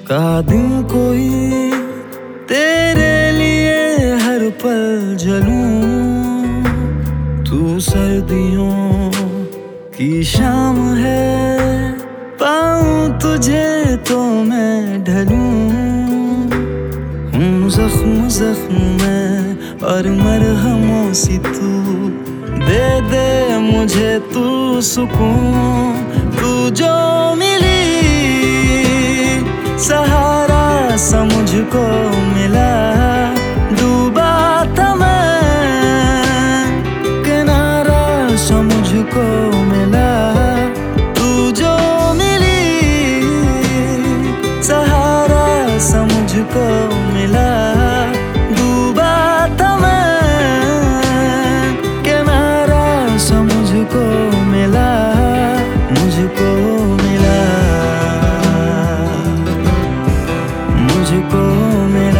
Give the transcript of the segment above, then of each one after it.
का दिन कोई तेरे लिए हर पल जलूं। तू सर्दियों की शाम है, पाऊं तुझे तो मैं ढलूं। हूँ जख्म जख्म में और मरहमों सी तू दे दे मुझे तू सुकून। तू जो मिली सहारा सा मुझको मिला, डूबा था मैं किनारा सा मुझको मिला। तू जो मिली सहारा सा मुझको मिला, डूबा था मैं किनारा सा मुझको मिला, मुझको मिला, मुझको मिला।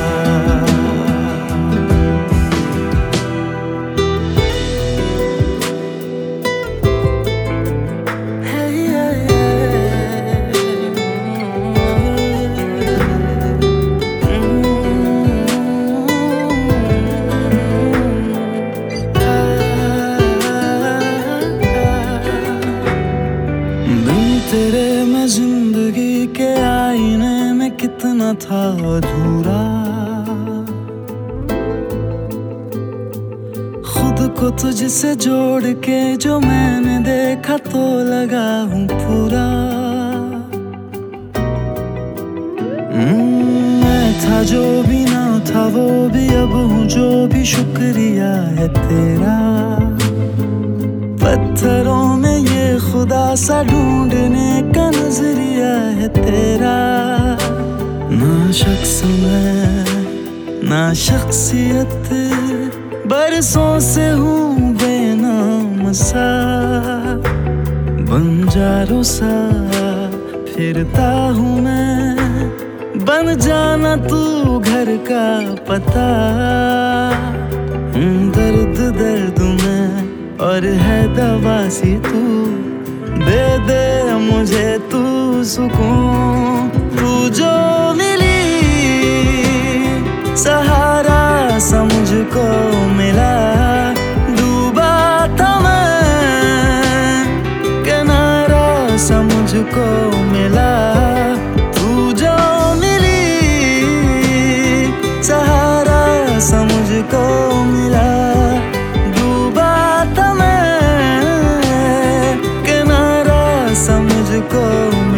तेरे मैं जिंदगी के आईने में कितना था अधूरा। खुद को तुझसे जोड़ के जो मैंने देखा तो लगा हूँ पूरा। मैं था जो भी ना था वो भी अब हूँ जो भी, शुक्रिया है तेरा। पत्थरों में ये खुदा सा ढूंढने का नजरिया है तेरा। ना शख्स मैं ना शख्सियत, बरसों से हूँ बेनाम सा। बंजारों सा फिरता हूँ मैं, बन जाना तू घर का पता। दर्द दर्द में और है दवा सी तू, दे दे मुझे तू सुकून। तू जो मिली सहारा सा मुझको मिला, डूबा था मैं किनारा सा मुझको मिला। तू जो मिली सहारा सा मुझको मिला, मुझको